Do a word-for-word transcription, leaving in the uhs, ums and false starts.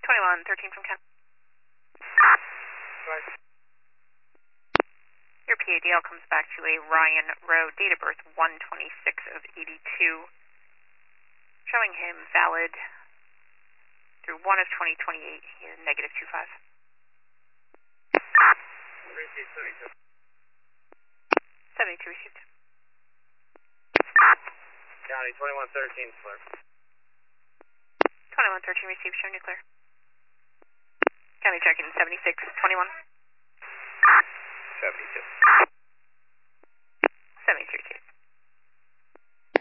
twenty-one thirteen from Ken. Right. Your P A D L comes back to a Ryan Rowe, date of birth one twenty-six of eighty-two, showing him valid through one of twenty twenty-eight. He is negative two five. Received seventy-two. seventy-two received. County twenty-one thirteen, clear. twenty-one thirteen received, showing you clear. County checking seventy-six twenty-one. seventy-two. seventy-three two.